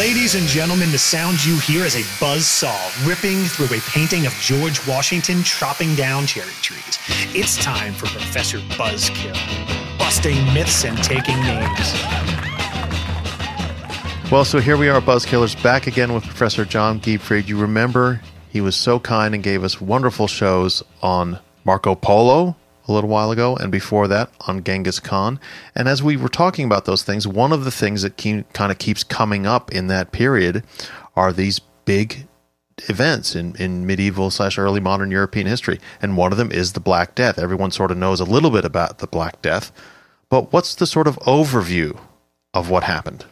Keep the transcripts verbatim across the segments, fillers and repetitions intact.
Ladies and gentlemen, the sound you hear is a buzzsaw ripping through a painting of George Washington chopping down cherry trees. It's time for Professor Buzzkill, busting myths and taking names. Well, so here we are, Buzzkillers, back again with Professor John Giepfried. You remember he was so kind and gave us wonderful shows on Marco Polo a little while ago, and before that on Genghis Khan. And as we were talking about those things, one of the things that keep, kind of keeps coming up in that period are these big events in, in medieval slash early modern European history. And one of them is the Black Death. Everyone sort of knows a little bit about the Black Death, but what's the sort of overview of what happened?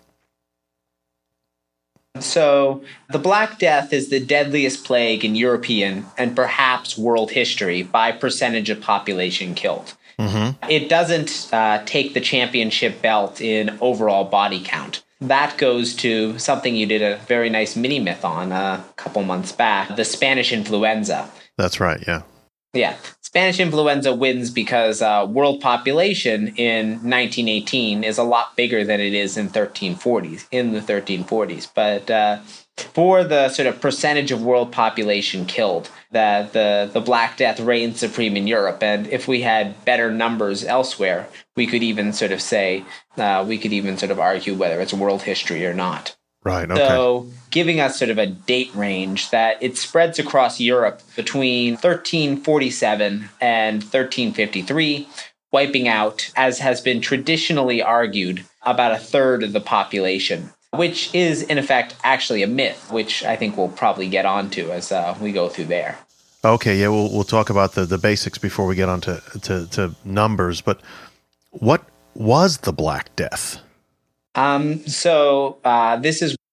So, the Black Death is the deadliest plague in European and perhaps world history by percentage of population killed. Mm-hmm. It doesn't uh, take the championship belt in overall body count. That goes to something you did a very nice mini-myth on a couple months back, the Spanish influenza. That's right, yeah. Yeah. Spanish influenza wins because uh, world population in nineteen eighteen is a lot bigger than it is in thirteen forties, in the thirteen forties. But uh, for the sort of percentage of world population killed, the, the, the Black Death reigned supreme in Europe. And if we had better numbers elsewhere, we could even sort of say, uh, we could even sort of argue whether it's world history or not. Right, okay. So giving us sort of a date range that it spreads across Europe between thirteen forty-seven and thirteen fifty-three, wiping out, as has been traditionally argued, about a third of the population, which is, in effect, actually a myth, which I think we'll probably get onto as uh, we go through there. Okay, yeah, we'll we'll talk about the, the basics before we get on to, to, to numbers, but what was the Black Death? Um, so uh, this is,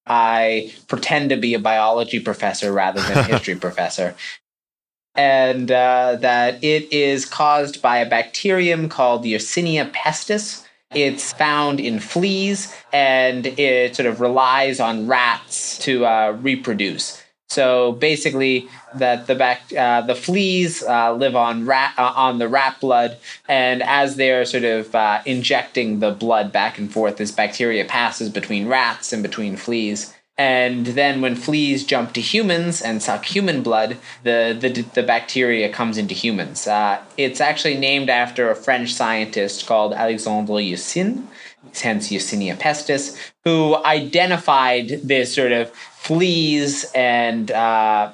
I pretend to be a biology professor rather than a history professor. And uh, that it is caused by a bacterium called Yersinia pestis. It's found in fleas, and it sort of relies on rats to uh, reproduce. So basically, that the bac- uh, the fleas uh, live on rat uh, on the rat blood, and as they're sort of uh, injecting the blood back and forth, this bacteria passes between rats and between fleas. And then when fleas jump to humans and suck human blood, the the, the bacteria comes into humans. Uh, it's actually named after a French scientist called Alexandre Yersin, hence Yersinia pestis, who identified this sort of fleas and uh,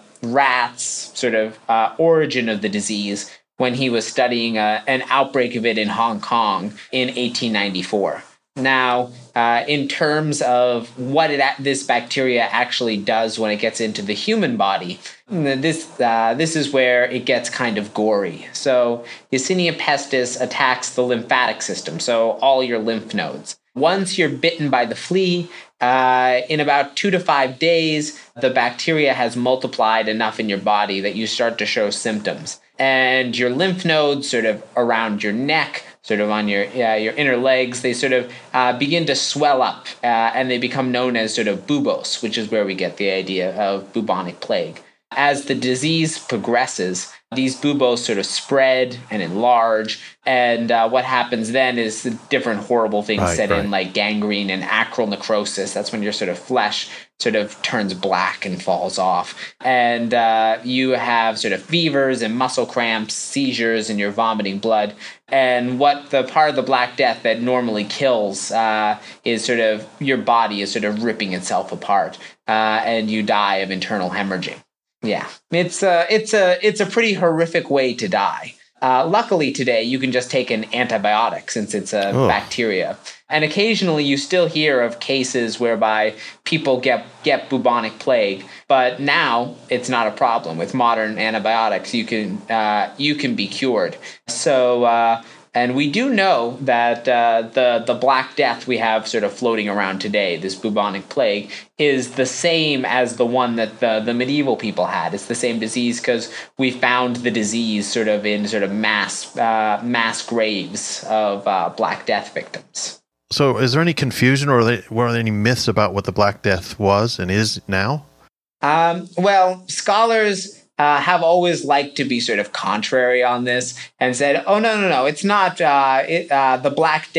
rats sort of uh, origin of the disease when he was studying a, an outbreak of it in Hong Kong in eighteen ninety-four. Now, uh, in terms of what it, this bacteria actually does when it gets into the human body, this uh, this is where it gets kind of gory. So, Yersinia pestis attacks the lymphatic system, so all your lymph nodes. Once you're bitten by the flea, uh, in about two to five days, the bacteria has multiplied enough in your body that you start to show symptoms. And your lymph nodes sort of around your neck, sort of on your uh, your inner legs, they sort of uh, begin to swell up, uh, and they become known as sort of buboes, which is where we get the idea of bubonic plague. As the disease progresses, these buboes sort of spread and enlarge, and uh, what happens then is the different horrible things right, set right. in, like gangrene and acral necrosis. That's when your sort of flesh sort of turns black and falls off. And uh, you have sort of fevers and muscle cramps, seizures, and you're vomiting blood. And what the part of the Black Death that normally kills uh, is sort of your body is sort of ripping itself apart, uh, and you die of internal hemorrhaging. Yeah, it's a, it's a, it's a pretty horrific way to die. Uh, luckily today, you can just take an antibiotic since it's a oh. bacteria. And occasionally you still hear of cases whereby people get, get bubonic plague. But now it's not a problem. With modern antibiotics, you can, uh, you can be cured. So, uh, and we do know that uh, the, the Black Death we have sort of floating around today, this bubonic plague, is the same as the one that the, the medieval people had. It's the same disease because we found the disease sort of in sort of mass uh, mass graves of uh, Black Death victims. So is there any confusion, or are there, were there any myths about what the Black Death was and is now? Um, well, scholars Uh, have always liked to be sort of contrary on this and said, oh, no, no, no, it's not uh, it, uh, the Black Death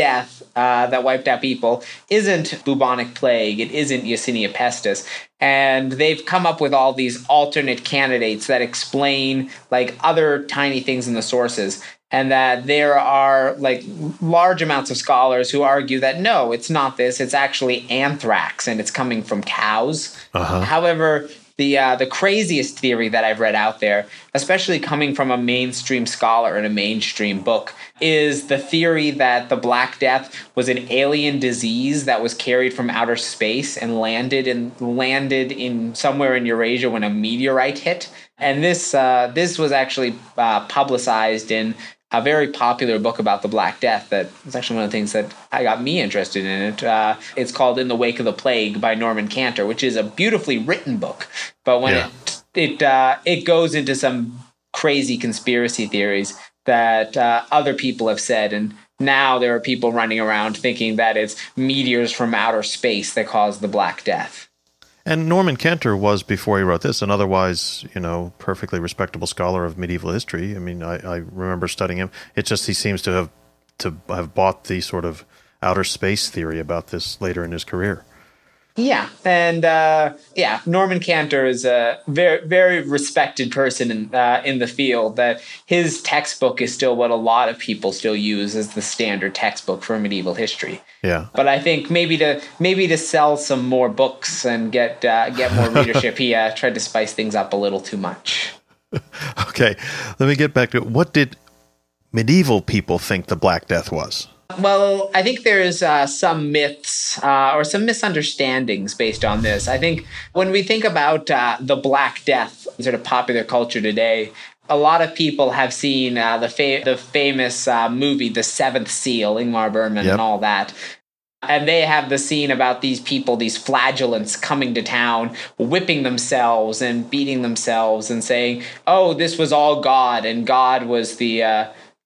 uh, that wiped out people isn't bubonic plague. It isn't Yersinia pestis. And they've come up with all these alternate candidates that explain like other tiny things in the sources. And that there are like large amounts of scholars who argue that no, it's not this. It's actually anthrax, and it's coming from cows. Uh-huh. However, the uh, the craziest theory that I've read out there, especially coming from a mainstream scholar in a mainstream book, is the theory that the Black Death was an alien disease that was carried from outer space and landed in landed in somewhere in Eurasia when a meteorite hit. And this uh, this was actually uh, publicized in a very popular book about the Black Death that is actually one of the things that I got me interested in it. Uh, it's called In the Wake of the Plague by Norman Cantor, which is a beautifully written book. But when yeah. it it uh, it goes into some crazy conspiracy theories that uh, other people have said, and now there are people running around thinking that it's meteors from outer space that caused the Black Death. And Norman Cantor was, before he wrote this, an otherwise, you know, perfectly respectable scholar of medieval history. I mean, I, I remember studying him. It's just he seems to have to have bought the sort of outer space theory about this later in his career. Yeah, and uh, yeah, Norman Cantor is a very, very respected person in uh, in the field. That his textbook is still what a lot of people still use as the standard textbook for medieval history. Yeah, but I think maybe to maybe to sell some more books and get uh, get more readership, he uh, tried to spice things up a little too much. Okay, let me get back to it. What did medieval people think the Black Death was? Well, I think there's uh, some myths uh, or some misunderstandings based on this. I think when we think about uh, the Black Death, sort of popular culture today, a lot of people have seen uh, the fa- the famous uh, movie, The Seventh Seal, Ingmar Bergman, yep. and all that. And they have the scene about these people, these flagellants coming to town, whipping themselves and beating themselves and saying, oh, this was all God, and God was the... Uh,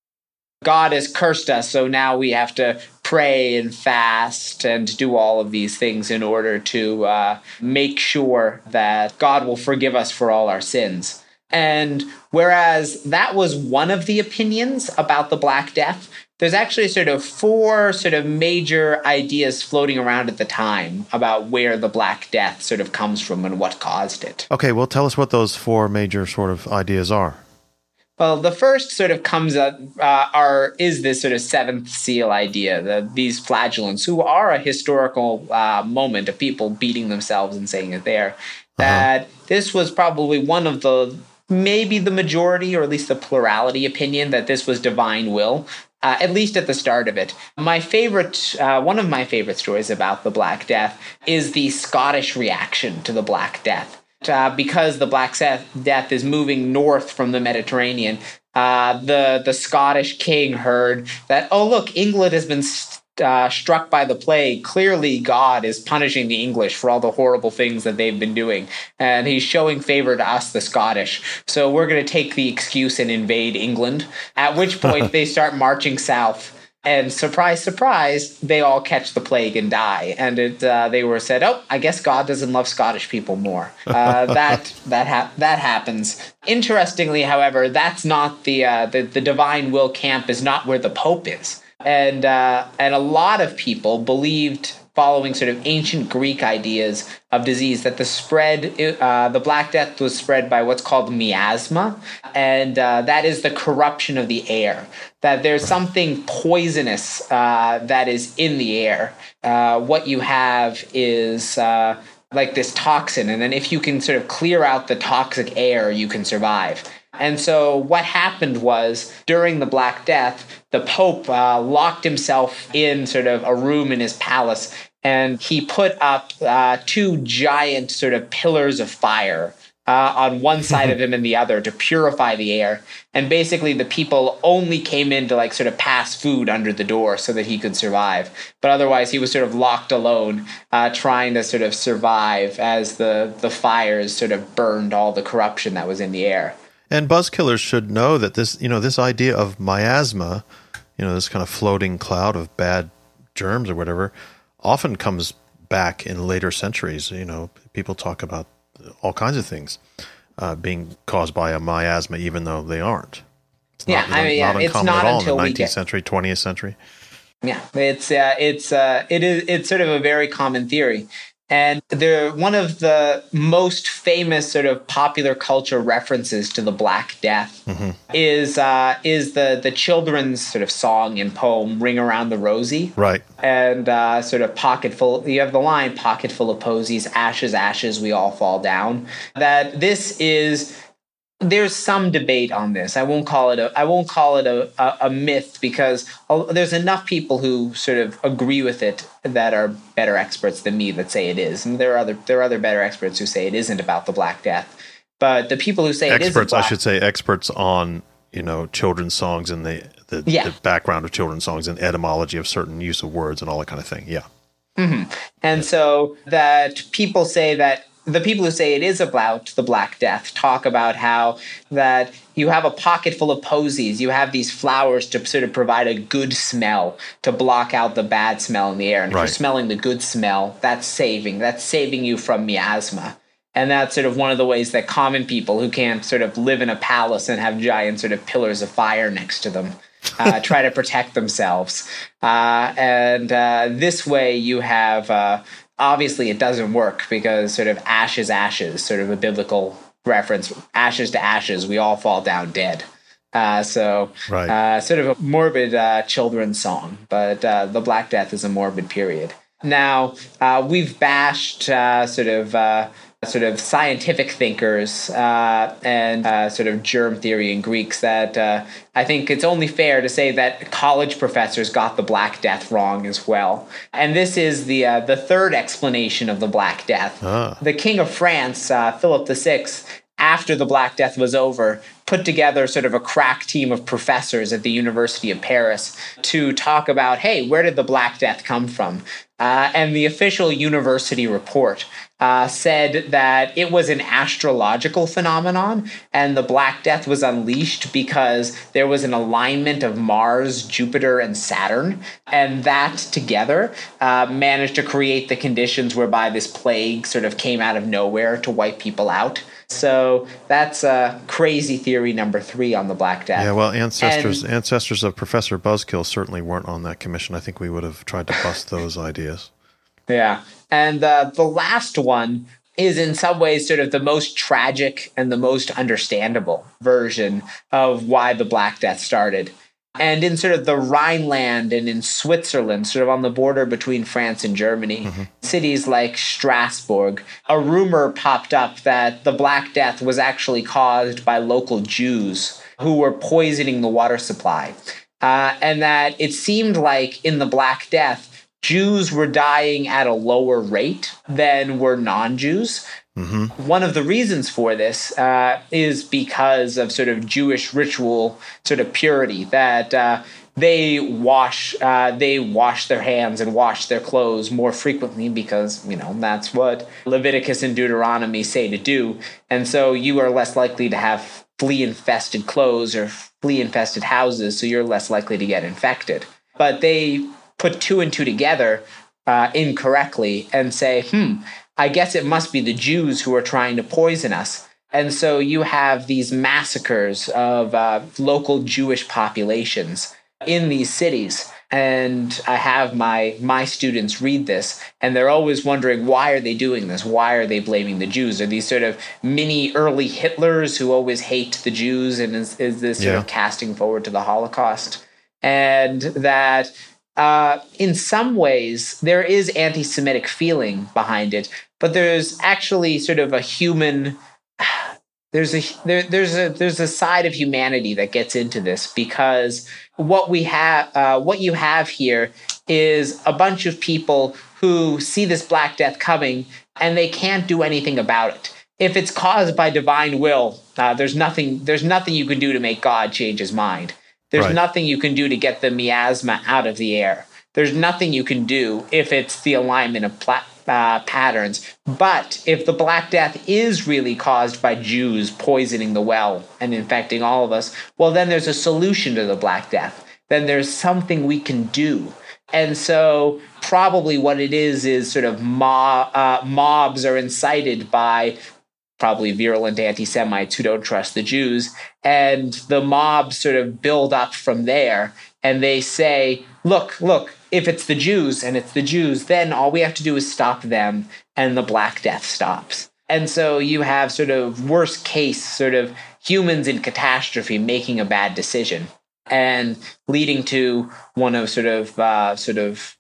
God has cursed us, so now we have to pray and fast and do all of these things in order to uh, make sure that God will forgive us for all our sins. And whereas that was one of the opinions about the Black Death, there's actually sort of four sort of major ideas floating around at the time about where the Black Death sort of comes from and what caused it. Okay, well, tell us what those four major sort of ideas are. Well, the first sort of comes up uh, are is this sort of seventh seal idea, that these flagellants, who are a historical uh, moment of people beating themselves and saying it there, that uh-huh. this was probably one of the, maybe the majority or at least the plurality opinion that this was divine will, uh, at least at the start of it. My favorite, uh, one of my favorite stories about the Black Death is the Scottish reaction to the Black Death. Uh, because the Black Death is moving north from the Mediterranean, uh, the the Scottish king heard that, oh, look, England has been uh, struck by the plague. Clearly, God is punishing the English for all the horrible things that they've been doing, and he's showing favor to us, the Scottish. So we're going to take the excuse and invade England, at which point they start marching south. And surprise, surprise, they all catch the plague and die. And it, uh, they were said, oh, I guess God doesn't love Scottish people more. Uh, that that ha- that happens. Interestingly, however, that's not the, uh, the the divine will camp is not where the Pope is. And uh, and a lot of people believed, following sort of ancient Greek ideas of disease, that the spread, uh, the Black Death was spread by what's called miasma, and uh, that is the corruption of the air. That there's something poisonous uh, that is in the air. Uh, what you have is uh, like this toxin, and then if you can sort of clear out the toxic air, you can survive. And so what happened was, during the Black Death, the Pope uh, locked himself in sort of a room in his palace, and he put up uh, two giant sort of pillars of fire uh, on one side of him and the other to purify the air. And basically the people only came in to like sort of pass food under the door so that he could survive. But otherwise he was sort of locked alone, uh, trying to sort of survive as the, the fires sort of burned all the corruption that was in the air. And buzzkillers should know that this, you know, this idea of miasma, you know, this kind of floating cloud of bad germs or whatever, often comes back in later centuries. You know, people talk about all kinds of things uh, being caused by a miasma, even though they aren't. It's yeah, not, I mean, not yeah, it's uncommon not at all until in the we nineteenth get, century, twentieth century. Yeah, it's uh, it's uh, it is it's sort of a very common theory. And they're one of the most famous sort of popular culture references to the Black Death mm-hmm. is uh, is the the children's sort of song and poem "Ring Around the Rosie," right? And uh, sort of pocket full. You have the line "Pocket full of posies, ashes, ashes, we all fall down." That this is. There's some debate on this. I won't call it a. I won't call it a, a, a myth because there's enough people who sort of agree with it that are better experts than me that say it is, and there are other there are other better experts who say it isn't about the Black Death. But the people who say experts, it isn't, black, I should say, experts on you know children's songs and the the, yeah. the background of children's songs and etymology of certain use of words and all that kind of thing. Yeah, mm-hmm. and yeah. so that people say that. The people who say it is about the Black Death talk about how that you have a pocket full of posies. You have these flowers to sort of provide a good smell to block out the bad smell in the air. And right. if you're smelling the good smell, that's saving. That's saving you from miasma. And that's sort of one of the ways that common people who can't sort of live in a palace and have giant sort of pillars of fire next to them uh, try to protect themselves. Uh, and uh, this way you have... Uh, Obviously, it doesn't work because sort of ashes, ashes, sort of a biblical reference, ashes to ashes, we all fall down dead. Uh, so right. uh, sort of a morbid uh, children's song, but uh, the Black Death is a morbid period. Now, uh, we've bashed uh, sort of uh, sort of scientific thinkers uh, and uh, sort of germ theory and Greeks that uh, I think it's only fair to say that college professors got the Black Death wrong as well. And this is the uh, the third explanation of the Black Death. Ah. The King of France, uh, Philip the Sixth, after the Black Death was over, put together sort of a crack team of professors at the University of Paris to talk about, hey, where did the Black Death come from? Uh, and the official university report uh, said that it was an astrological phenomenon, and the Black Death was unleashed because there was an alignment of Mars, Jupiter, and Saturn, and that together uh, managed to create the conditions whereby this plague sort of came out of nowhere to wipe people out. So that's uh, crazy theory number three on the Black Death. Yeah, well, ancestors and, ancestors of Professor Buzzkill certainly weren't on that commission. I think we would have tried to bust those ideas. Yeah, and uh, the last one is in some ways sort of the most tragic and the most understandable version of why the Black Death started. And in sort of the Rhineland and in Switzerland, sort of on the border between France and Germany, mm-hmm. cities like Strasbourg, a rumor popped up that the Black Death was actually caused by local Jews who were poisoning the water supply. Uh, and that it seemed like in the Black Death, Jews were dying at a lower rate than were non-Jews. Mm-hmm. One of the reasons for this uh, is because of sort of Jewish ritual sort of purity, that uh, they wash uh, they wash their hands and wash their clothes more frequently because, you know, that's what Leviticus and Deuteronomy say to do. And so you are less likely to have flea-infested clothes or flea-infested houses, so you're less likely to get infected. But they put two and two together uh, incorrectly and say, hmm, I guess it must be the Jews who are trying to poison us. And so you have these massacres of uh, local Jewish populations in these cities. And I have my my students read this, and they're always wondering, why are they doing this? Why are they blaming the Jews? Are these sort of mini early Hitlers who always hate the Jews, and is, is this sort yeah. of casting forward to the Holocaust? And that Uh, in some ways, there is anti-Semitic feeling behind it, but there's actually sort of a human. There's a there, there's a there's a side of humanity that gets into this, because what we have, uh, what you have here, is a bunch of people who see this Black Death coming and they can't do anything about it. If it's caused by divine will, uh, there's nothing there's nothing you can do to make God change his mind. There's right. nothing you can do to get the miasma out of the air. There's nothing you can do if it's the alignment of pla- uh, patterns. But if the Black Death is really caused by Jews poisoning the well and infecting all of us, well, then there's a solution to the Black Death. Then there's something we can do. And so probably what it is is sort of mob, uh, mobs are incited by probably virulent anti-Semites who don't trust the Jews. And the mobs sort of build up from there. And they say, look, look, if it's the Jews and it's the Jews, then all we have to do is stop them and the Black Death stops. And so you have sort of worst case sort of humans in catastrophe making a bad decision and leading to one of sort of uh, sort of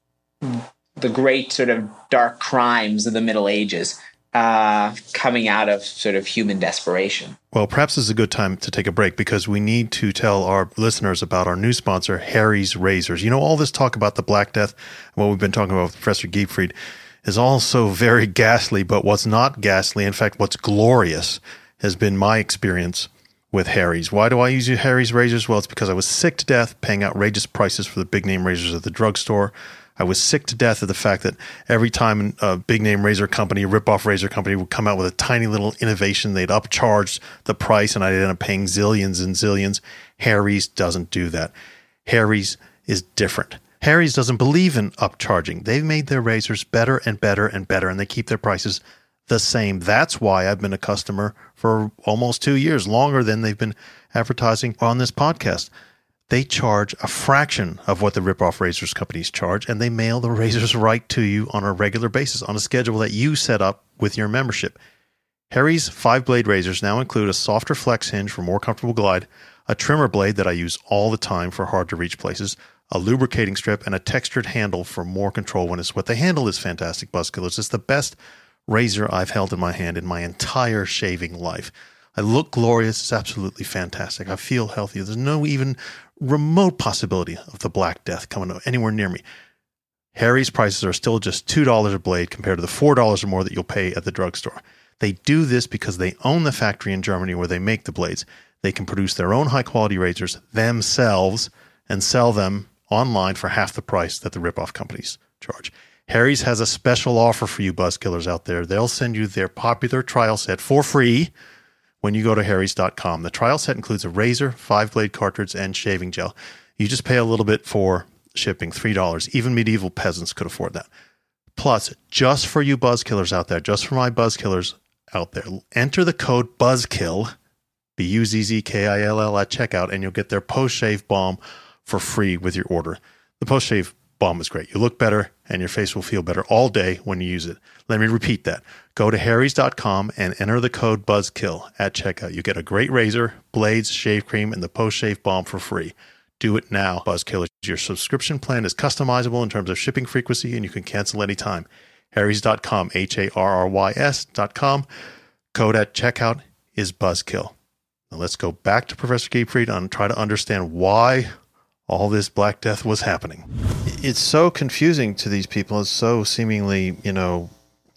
the great sort of dark crimes of the Middle Ages uh, coming out of sort of human desperation. Well, perhaps this is a good time to take a break because we need to tell our listeners about our new sponsor, Harry's Razors. You know, all this talk about the Black Death, what we've been talking about with Professor Giepfried, is also very ghastly, but what's not ghastly, in fact, what's glorious, has been my experience with Harry's. Why do I use Harry's Razors? Well, it's because I was sick to death paying outrageous prices for the big-name razors at the drugstore. I was sick to death of the fact that every time a big-name razor company, a rip-off razor company would come out with a tiny little innovation, they'd upcharge the price, and I'd end up paying zillions and zillions. Harry's doesn't do that. Harry's is different. Harry's doesn't believe in upcharging. They've made their razors better and better and better, and they keep their prices the same. That's why I've been a customer for almost two years, longer than they've been advertising on this podcast. They charge a fraction of what the rip-off razors companies charge, and they mail the razors right to you on a regular basis on a schedule that you set up with your membership. Harry's five-blade razors now include a softer flex hinge for more comfortable glide, a trimmer blade that I use all the time for hard-to-reach places, a lubricating strip, and a textured handle for more control when it's wet. The handle is fantastic, Buzzkillers. It's the best razor I've held in my hand in my entire shaving life. I look glorious. It's absolutely fantastic. I feel healthy. There's no even remote possibility of the Black Death coming anywhere near me. Harry's prices are still just two dollars a blade compared to the four dollars or more that you'll pay at the drugstore. They do this because they own the factory in Germany where they make the blades. They can produce their own high-quality razors themselves and sell them online for half the price that the rip-off companies charge. Harry's has a special offer for you Buzzkillers out there. They'll send you their popular trial set for free when you go to harrys dot com. The trial set includes a razor, five-blade cartridge, and shaving gel. You just pay a little bit for shipping, three dollars. Even medieval peasants could afford that. Plus, just for you Buzzkillers out there, just for my Buzzkillers out there, enter the code BUZZKILL, B U Z Z K I L L, at checkout, and you'll get their post-shave balm for free with your order. The post-shave balm is great. You look better, and your face will feel better all day when you use it. Let me repeat that. Go to harrys dot com and enter the code BUZZKILL at checkout. You get a great razor, blades, shave cream, and the post-shave balm for free. Do it now, Buzzkillers. Your subscription plan is customizable in terms of shipping frequency, and you can cancel anytime. harrys dot com, H A R R Y S dot com. Code at checkout is BUZZKILL. Now let's go back to Professor Giepfried and try to understand why all this Black Death was happening. It's so confusing to these people. It's so seemingly, you know,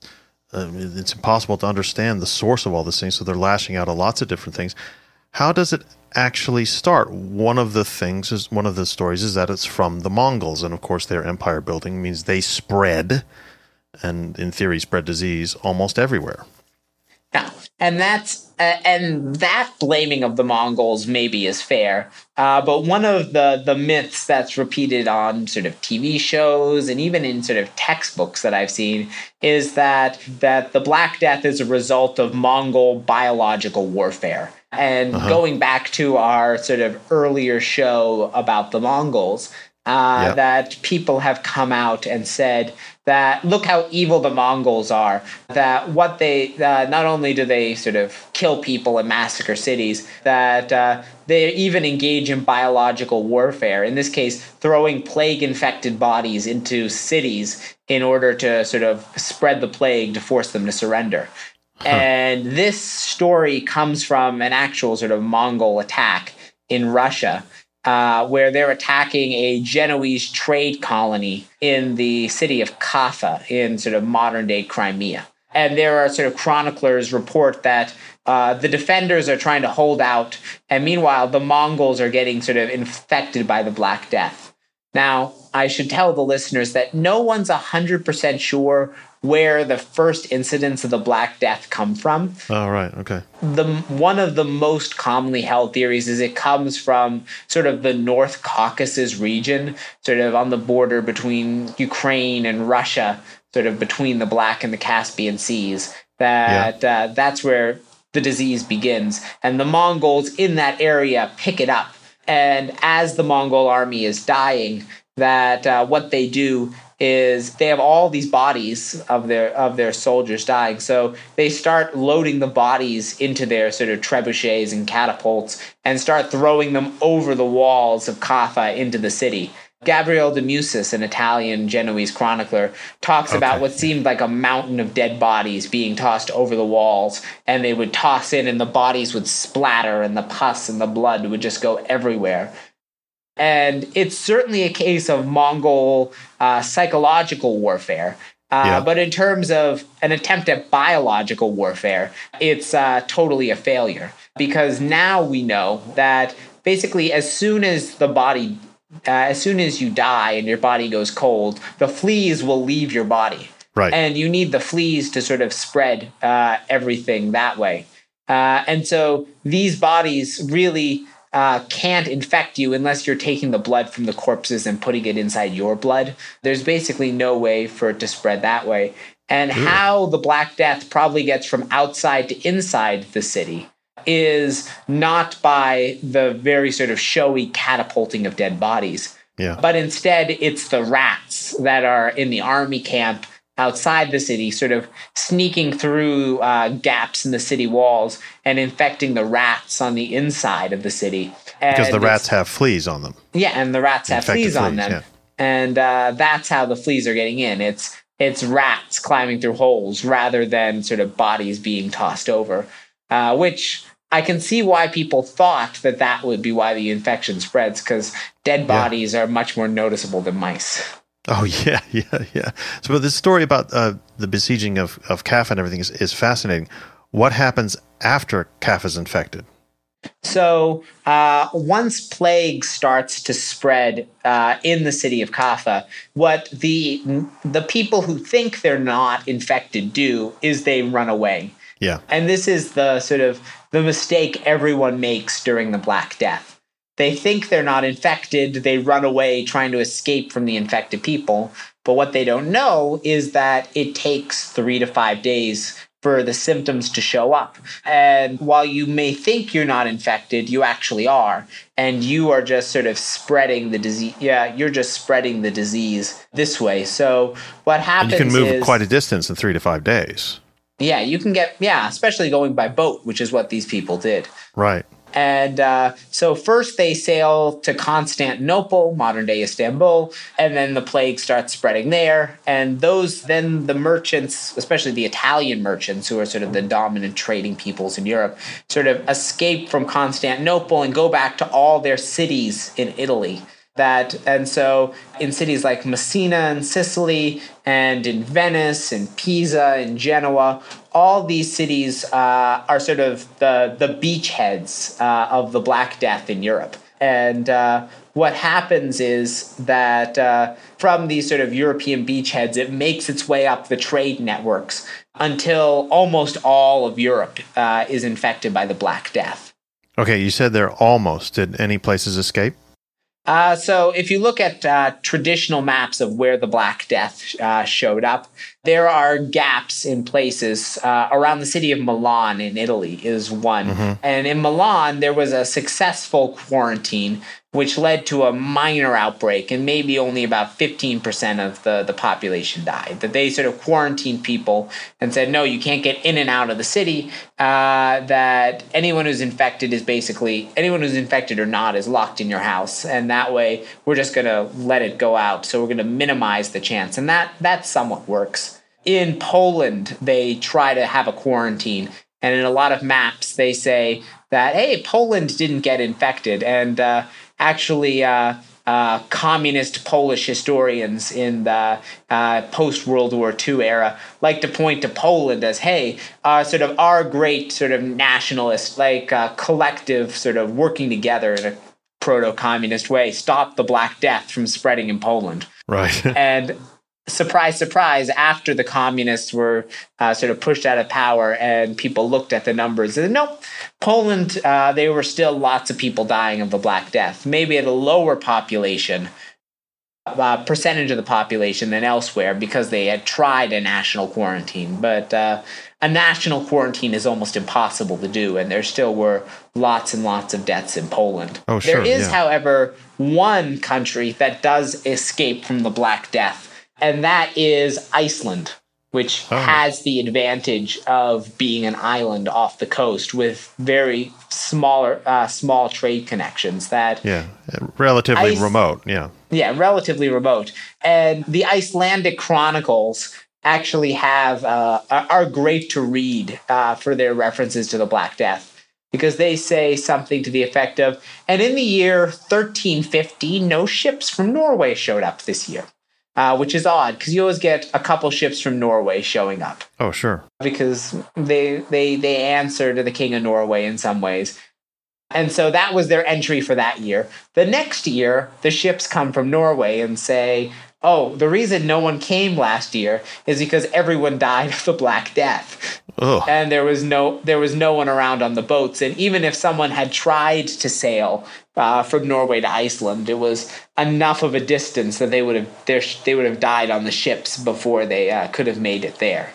uh, it's impossible to understand the source of all these things. So they're lashing out at lots of different things. How does it actually start? One of the things is one of the stories is that it's from the Mongols. And of course, their empire building means they spread and in theory spread disease almost everywhere. Yeah, and that's uh, and that blaming of the Mongols maybe is fair, uh, but one of the the myths that's repeated on sort of T V shows and even in sort of textbooks that I've seen is that that the Black Death is a result of Mongol biological warfare. And uh-huh. going back to our sort of earlier show about the Mongols, uh, yep. that people have come out and said that look how evil the Mongols are, that what they, uh, not only do they sort of kill people and massacre cities, that uh, they even engage in biological warfare, in this case, throwing plague-infected bodies into cities in order to sort of spread the plague to force them to surrender. Huh. And this story comes from an actual sort of Mongol attack in Russia, Uh, where they're attacking a Genoese trade colony in the city of Kaffa in sort of modern-day Crimea. And there are sort of chroniclers report that uh, the defenders are trying to hold out, and meanwhile the Mongols are getting sort of infected by the Black Death. Now, I should tell the listeners that no one's one hundred percent sure where the first incidents of the Black Death come from. Oh, right. Okay. The one of the most commonly held theories is it comes from sort of the North Caucasus region, sort of on the border between Ukraine and Russia, sort of between the Black and the Caspian Seas. That yeah. uh, that's where the disease begins. And the Mongols in that area pick it up. And as the Mongol army is dying, that uh, what they do is they have all these bodies of their of their soldiers dying. So they start loading the bodies into their sort of trebuchets and catapults and start throwing them over the walls of Kaffa into the city. Gabriele de Mussis, an Italian Genoese chronicler, talks okay. about what seemed like a mountain of dead bodies being tossed over the walls, and they would toss in and the bodies would splatter and the pus and the blood would just go everywhere. And it's certainly a case of Mongol uh, psychological warfare. Uh, yeah. But in terms of an attempt at biological warfare, it's uh, totally a failure. Because now we know that basically as soon as the body, uh, as soon as you die and your body goes cold, the fleas will leave your body. Right. And you need the fleas to sort of spread uh, everything that way. Uh, and so these bodies really Uh, can't infect you unless you're taking the blood from the corpses and putting it inside your blood. There's basically no way for it to spread that way. And Ooh. How the Black Death probably gets from outside to inside the city is not by the very sort of showy catapulting of dead bodies, yeah. but instead it's the rats that are in the army camp outside the city, sort of sneaking through uh, gaps in the city walls and infecting the rats on the inside of the city. And because the rats have fleas on them. Yeah, and the rats have fleas, fleas on them. Yeah. And uh, that's how the fleas are getting in. It's it's rats climbing through holes rather than sort of bodies being tossed over, uh, which I can see why people thought that that would be why the infection spreads, because dead bodies yeah. are much more noticeable than mice. Oh, yeah, yeah, yeah. So but this story about uh, the besieging of, of Kaffa and everything is, is fascinating. What happens after Kaffa's infected? So uh, once plague starts to spread uh, in the city of Kaffa, what the the people who think they're not infected do is they run away. Yeah. And this is the sort of the mistake everyone makes during the Black Death. They think they're not infected. They run away trying to escape from the infected people. But what they don't know is that it takes three to five days for the symptoms to show up. And while you may think you're not infected, you actually are. And you are just sort of spreading the disease. Yeah, you're just spreading the disease this way. So what happens is... And you can move is, quite a distance in three to five days. Yeah, you can get... Yeah, especially going by boat, which is what these people did. Right. And uh, so first they sail to Constantinople, modern-day Istanbul, and then the plague starts spreading there. And those, then the merchants, especially the Italian merchants, who are sort of the dominant trading peoples in Europe, sort of escape from Constantinople and go back to all their cities in Italy. That and so in cities like Messina in Sicily and in Venice and Pisa and Genoa, all these cities uh, are sort of the the beachheads uh, of the Black Death in Europe. And uh, what happens is that uh, from these sort of European beachheads, it makes its way up the trade networks until almost all of Europe uh, is infected by the Black Death. Okay, you said they're almost. Did any places escape? Uh, so if you look at uh, traditional maps of where the Black Death uh, showed up, there are gaps in places. Uh, around the city of Milan in Italy is one. Mm-hmm. And in Milan, there was a successful quarantine, which led to a minor outbreak, and maybe only about fifteen percent of the, the population died. That they sort of quarantined people and said, no, you can't get in and out of the city, uh, that anyone who's infected is basically, anyone who's infected or not is locked in your house, and that way we're just going to let it go out, so we're going to minimize the chance. And that, that somewhat works. In Poland, they try to have a quarantine, and in a lot of maps, they say that, hey, Poland didn't get infected, and uh, actually uh, uh, communist Polish historians in the uh, post-World War Two era like to point to Poland as, hey, uh, sort of our great sort of nationalist, like uh, collective sort of working together in a proto-communist way, stopped the Black Death from spreading in Poland. Right. And surprise, surprise, after the communists were uh, sort of pushed out of power and people looked at the numbers and nope, Poland, uh, there were still lots of people dying of the Black Death, maybe at a lower population, uh, percentage of the population than elsewhere because they had tried a national quarantine. But uh, a national quarantine is almost impossible to do, and there still were lots and lots of deaths in Poland. Oh, sure, there is, yeah. however, one country that does escape from the Black Death, and that is Iceland, which Oh. has the advantage of being an island off the coast with very smaller, uh, small trade connections that Yeah, relatively Ice- remote, yeah. Yeah, relatively remote. And the Icelandic Chronicles actually have uh, are great to read uh, for their references to the Black Death, because they say something to the effect of, and in the year thirteen fifty, no ships from Norway showed up this year, uh, which is odd because you always get a couple ships from Norway showing up Oh, sure. because they they they answer to the King of Norway in some ways. And so that was their entry for that year. The next year, the ships come from Norway and say, oh, the reason no one came last year is because everyone died of the Black Death. Ugh. And there was no there was no one around on the boats. And even if someone had tried to sail uh, from Norway to Iceland, it was enough of a distance that they would have they would have died on the ships before they uh, could have made it there.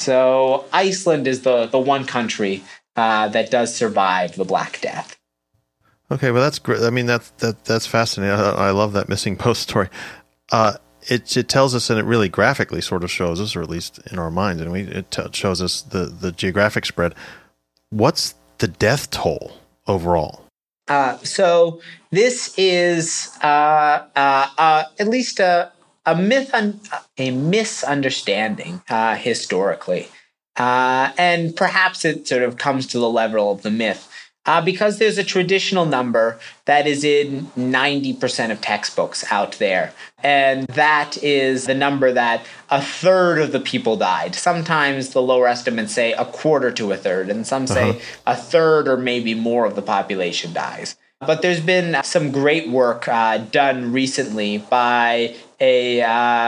So Iceland is the the one country uh, that does survive the Black Death. Okay, well, that's great. I mean, that, that, that's fascinating. I, I love that missing post story. Uh, it, it tells us, and it really graphically sort of shows us, or at least in our minds, and we, it t- shows us the, the geographic spread. What's the death toll overall? Uh, so this is uh, uh, uh, at least a, a myth, un- a misunderstanding uh, historically, uh, and perhaps it sort of comes to the level of the myth. Uh, because there's a traditional number that is in ninety percent of textbooks out there. And that is the number that a third of the people died. Sometimes the lower estimates say a quarter to a third, and some say Uh-huh. a third or maybe more of the population dies. But there's been some great work uh, done recently by a, uh,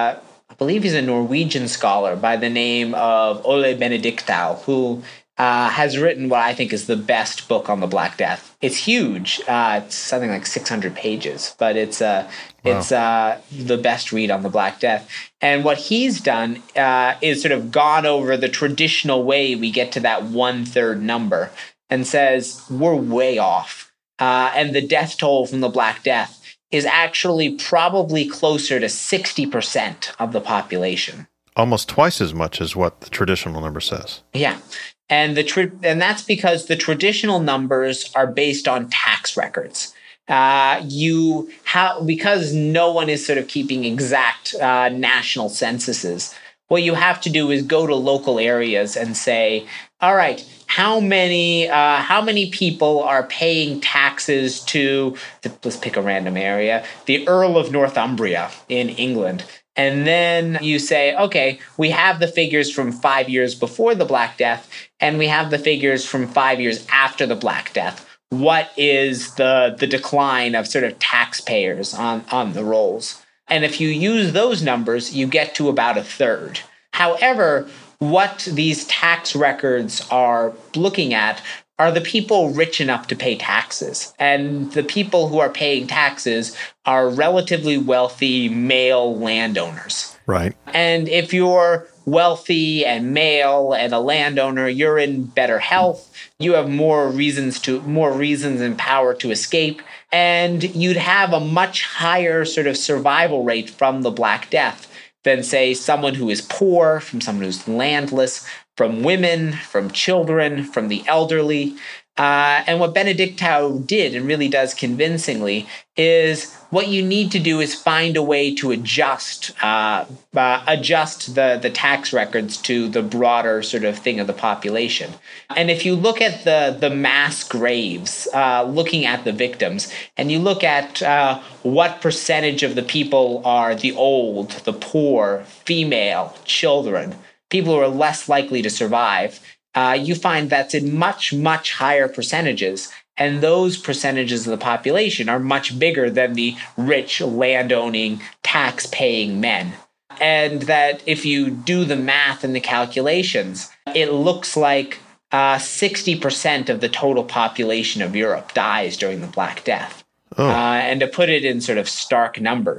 I believe he's a Norwegian scholar by the name of Ole Benedictau, who Uh, has written what I think is the best book on the Black Death. It's huge. Uh, it's something like six hundred pages, but it's uh, Wow. it's uh, the best read on the Black Death. And what he's done uh, is sort of gone over the traditional way we get to that one-third number and says we're way off. Uh, and the death toll from the Black Death is actually probably closer to sixty percent of the population. Almost twice as much as what the traditional number says. Yeah. And the tra- and that's because the traditional numbers are based on tax records. Uh, you how because no one is sort of keeping exact uh, national censuses. What you have to do is go to local areas and say, all right, how many uh, how many people are paying taxes to, let's pick a random area, the Earl of Northumbria in England. And then you say, okay, we have the figures from five years before the Black Death, and we have the figures from five years after the Black Death. What is the, the decline of sort of taxpayers on, on the rolls? And if you use those numbers, you get to about a third. However, what these tax records are looking at are the people rich enough to pay taxes. And the people who are paying taxes are relatively wealthy male landowners. Right. And if you're wealthy and male and a landowner, you're in better health. You have more reasons to more reasons and power to escape. And you'd have a much higher sort of survival rate from the Black Death than, say, someone who is poor, from someone who's landless, from women, from children, from the elderly. Uh, and what Benedictau did, and really does convincingly, is what you need to do is find a way to adjust uh, uh, adjust the, the tax records to the broader sort of thing of the population. And if you look at the, the mass graves, uh, looking at the victims, and you look at uh, what percentage of the people are the old, the poor, female, children, people who are less likely to survive, Uh, you find that's in much, much higher percentages. And those percentages of the population are much bigger than the rich, landowning, tax-paying men. And that if you do the math and the calculations, it looks like uh, sixty percent of the total population of Europe dies during the Black Death. Oh. Uh, and to put it in sort of stark numbers,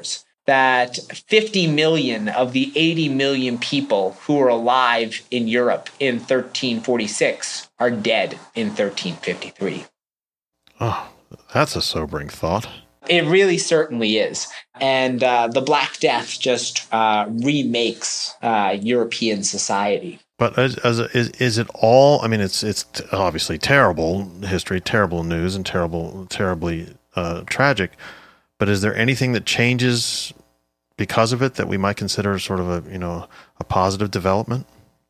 that fifty million of the eighty million people who were alive in Europe in thirteen forty-six are dead in thirteen fifty-three. Oh, that's a sobering thought. It really certainly is. And uh, the Black Death just uh, remakes uh, European society. But as, as a, is is it all? I mean, it's it's obviously terrible history, terrible news, and terrible, terribly uh, tragic. But is there anything that changes because of it that we might consider sort of a you know a positive development?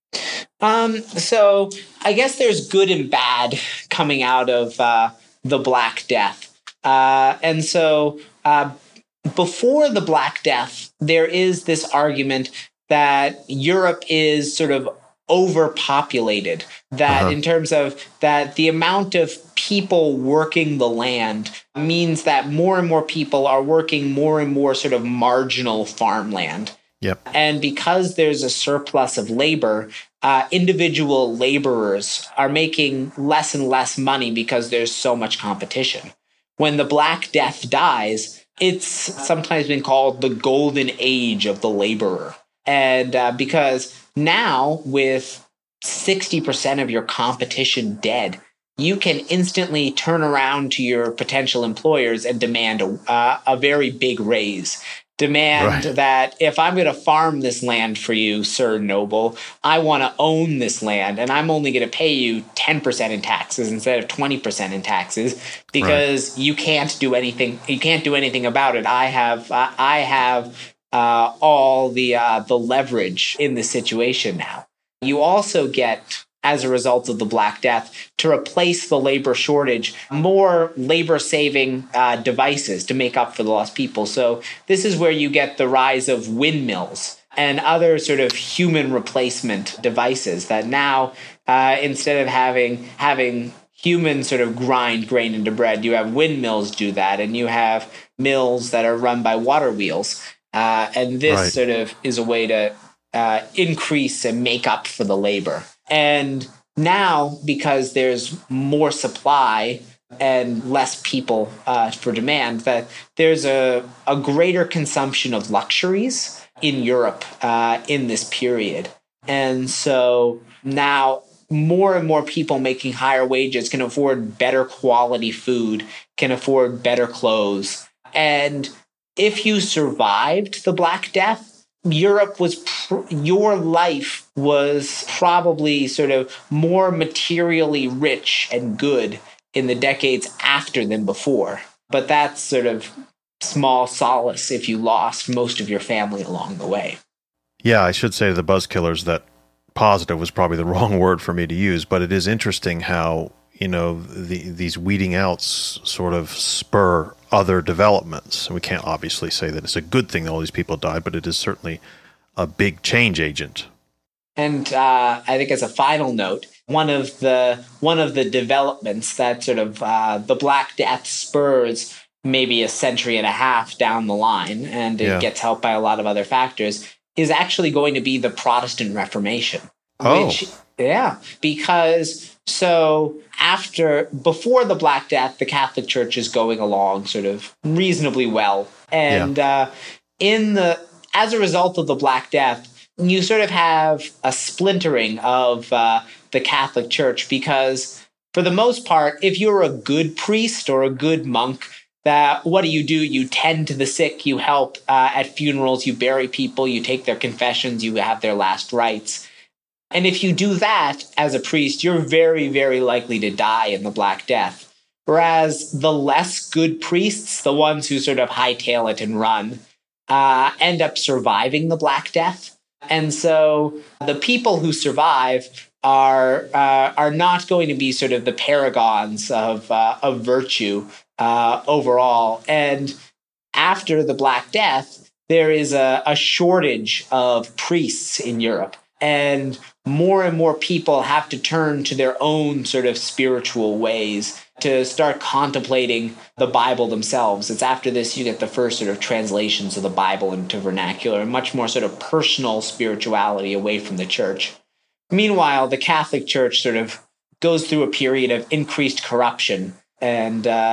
Um. So I guess there's good and bad coming out of uh, the Black Death. Uh, and so uh, before the Black Death, there is this argument that Europe is sort of overpopulated, that uh-huh. in terms of that the amount of people working the land means that more and more people are working more and more sort of marginal farmland. Yep. And because there's a surplus of labor, uh, individual laborers are making less and less money because there's so much competition. When the Black Death dies, it's sometimes been called the golden age of the laborer. And uh, because now, with sixty percent of your competition dead, you can instantly turn around to your potential employers and demand a, uh, a very big raise. Demand right. that if I'm going to farm this land for you, Sir Noble, I want to own this land, and I'm only going to pay you ten percent in taxes instead of twenty percent in taxes because right. you can't do anything. You can't do anything about it. I have, uh, I have uh, all the uh, the leverage in the situation now. You also get, as a result of the Black Death, to replace the labor shortage, more labor-saving uh, devices to make up for the lost people. So this is where you get the rise of windmills and other sort of human replacement devices that now, uh, instead of having having humans sort of grind grain into bread, you have windmills do that, and you have mills that are run by water wheels. Uh, and this right. sort of is a way to uh, increase and make up for the labor. And now, because there's more supply and less people uh, for demand, that there's a, a greater consumption of luxuries in Europe uh, in this period. And so now more and more people making higher wages can afford better quality food, can afford better clothes. And if you survived the Black Death, Europe was, pr- your life was probably sort of more materially rich and good in the decades after than before. But that's sort of small solace if you lost most of your family along the way. Yeah, I should say to the Buzzkillers that positive was probably the wrong word for me to use, but it is interesting how, you know, the, these weeding outs sort of spur other developments. We can't obviously say that it's a good thing that all these people died, but it is certainly a big change agent. And uh, I think as a final note, one of the one of the developments that sort of uh, the Black Death spurs maybe a century and a half down the line, and it yeah. gets helped by a lot of other factors, is actually going to be the Protestant Reformation. Oh. Which, yeah, because so after, before the Black Death, the Catholic Church is going along sort of reasonably well. And yeah. uh, in the, as a result of the Black Death, you sort of have a splintering of uh, the Catholic Church because for the most part, if you're a good priest or a good monk, that what do you do? You tend to the sick, you help uh, at funerals, you bury people, you take their confessions, you have their last rites. And if you do that as a priest, you're very, very likely to die in the Black Death. Whereas the less good priests, the ones who sort of hightail it and run, uh, end up surviving the Black Death. And so the people who survive are uh, are not going to be sort of the paragons of uh, of virtue uh, overall. And after the Black Death, there is a, a shortage of priests in Europe. And more and more people have to turn to their own sort of spiritual ways to start contemplating the Bible themselves. It's after this you get the first sort of translations of the Bible into vernacular, and much more sort of personal spirituality away from the church. Meanwhile, the Catholic Church sort of goes through a period of increased corruption, and uh,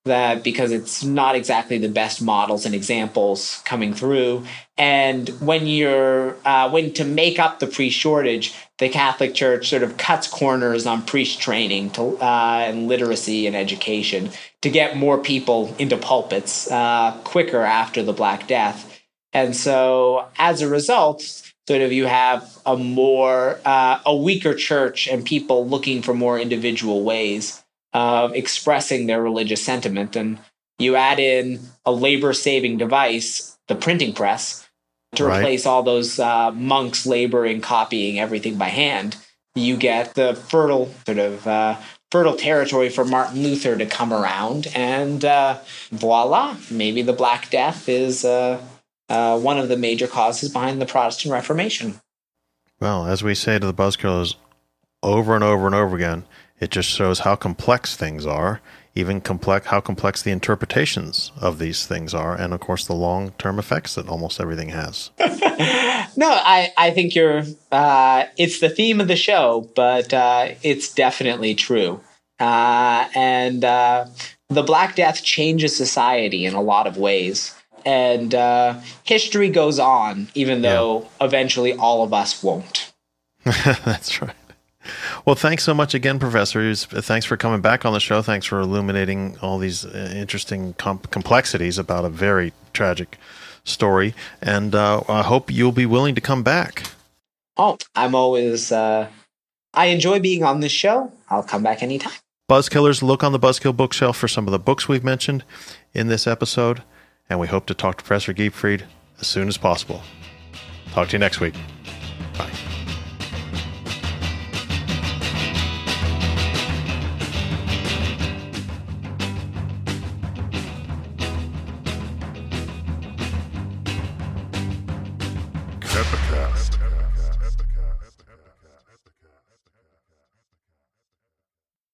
that because it's not exactly the best models and examples coming through. And when you're uh, when to make up the priest shortage, the Catholic Church sort of cuts corners on priest training to, uh, and literacy and education to get more people into pulpits uh, quicker after the Black Death. And so as a result, sort of you have a more uh, a weaker church and people looking for more individual ways of expressing their religious sentiment. And you add in a labor-saving device, the printing press, to right. replace all those uh, monks laboring, copying everything by hand. You get the fertile sort of uh, fertile territory for Martin Luther to come around, and uh, voila, maybe the Black Death is uh, uh, one of the major causes behind the Protestant Reformation. Well, as we say to the Buzzkillers over and over and over again, it just shows how complex things are, even complex how complex the interpretations of these things are, and of course the long-term effects that almost everything has. No, I, I think you're. Uh, it's the theme of the show, but uh, it's definitely true. Uh, and uh, the Black Death changes society in a lot of ways, and uh, history goes on, even though yeah. eventually all of us won't. That's right. Well, thanks so much again, Professor. Thanks for coming back on the show. Thanks for illuminating all these uh, interesting com- complexities about a very tragic story. And uh, I hope you'll be willing to come back. Oh, I'm always... Uh, I enjoy being on this show. I'll come back anytime. Buzzkillers, look on the Buzzkill bookshelf for some of the books we've mentioned in this episode. And we hope to talk to Professor Giepfried as soon as possible. Talk to you next week. Bye. At the